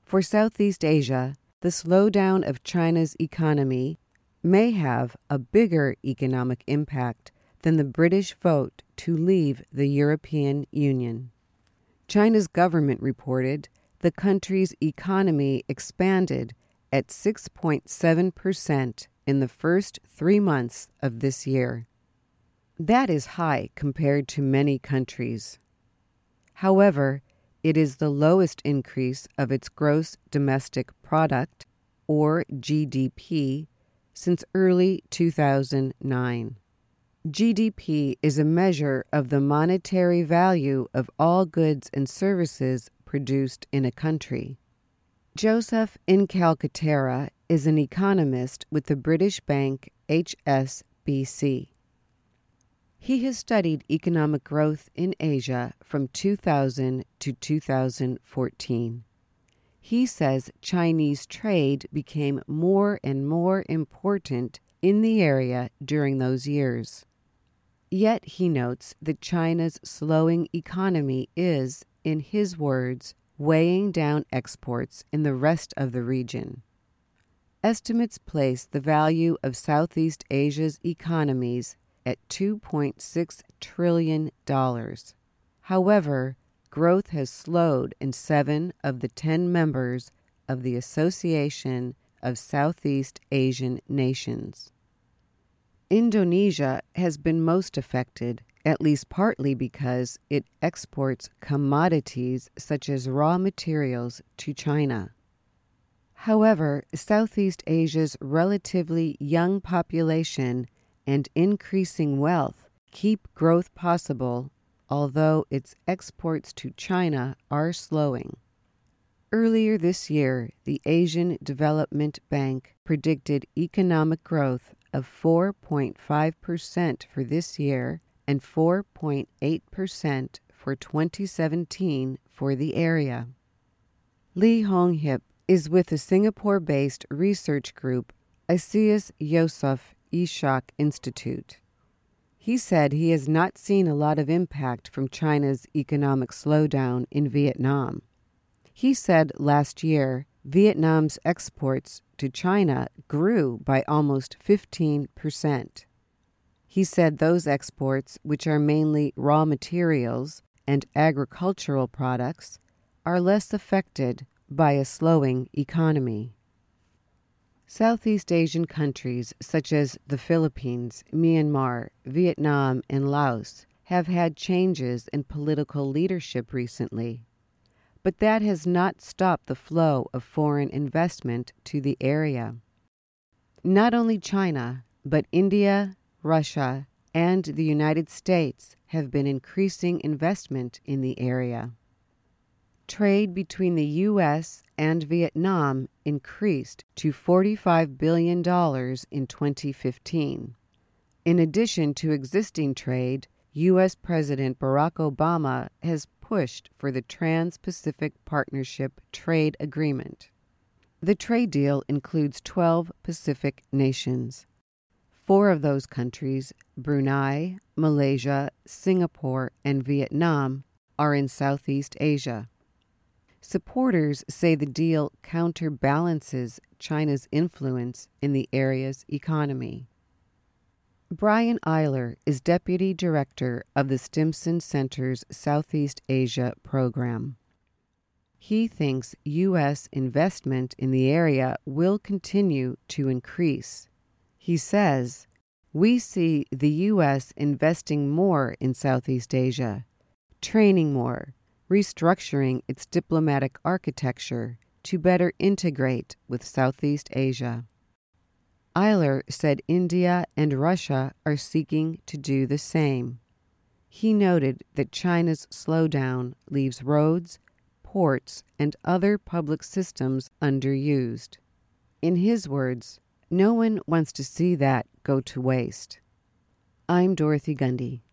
For Southeast Asia, the slowdown of China's economy may have a bigger economic impact than the British vote to leave the European Union. China's government reported the country's economy expanded at 6.7% in the first 3 months of this year. That is high compared to many countries. However, it is the lowest increase of its gross domestic product, or GDP, since early 2009. GDP is a measure of the monetary value of all goods and services produced in a country. Joseph Incalcaterra is an economist with the British bank HSBC. He has studied economic growth in Asia from 2000 to 2014. He says Chinese trade became more and more important in the area during those years. Yet he notes that China's slowing economy is, in his words, weighing down exports in the rest of the region. Estimates place the value of Southeast Asia's economies at $2.6 trillion. However, growth has slowed in 7 of the 10 members of the Association of Southeast Asian Nations. Indonesia has been most affected, at least partly because it exports commodities such as raw materials to China. However, Southeast Asia's relatively young population and increasing wealth keep growth possible, although its exports to China are slowing. Earlier this year, the Asian Development Bank predicted economic growth of 4.5% for this year and 4.8% for 2017 for the area. Lee Hong-hip is with the Singapore-based research group Asias Yusof Ishak Institute. He said he has not seen a lot of impact from China's economic slowdown in Vietnam. He said last year Vietnam's exports to China grew by almost 15%. He said those exports, which are mainly raw materials and agricultural products, are less affected by a slowing economy. Southeast Asian countries such as the Philippines, Myanmar, Vietnam, and Laos have had changes in political leadership recently, but that has not stopped the flow of foreign investment to the area. Not only China, but India, Russia, and the United States have been increasing investment in the area. Trade between the U.S. and Vietnam increased to $45 billion in 2015. In addition to existing trade, U.S. President Barack Obama has pushed for the Trans-Pacific Partnership Trade Agreement. The trade deal includes 12 Pacific nations. 4 of those countries, Brunei, Malaysia, Singapore, and Vietnam, are in Southeast Asia. Supporters say the deal counterbalances China's influence in the area's economy. Brian Eiler is Deputy Director of the Stimson Center's Southeast Asia program. He thinks U.S. investment in the area will continue to increase. He says, "We see the U.S. investing more in Southeast Asia, training more, restructuring its diplomatic architecture to better integrate with Southeast Asia." Eiler said India and Russia are seeking to do the same. He noted that China's slowdown leaves roads, ports, and other public systems underused. In his words, "No one wants to see that go to waste." I'm Dorothy Gundy.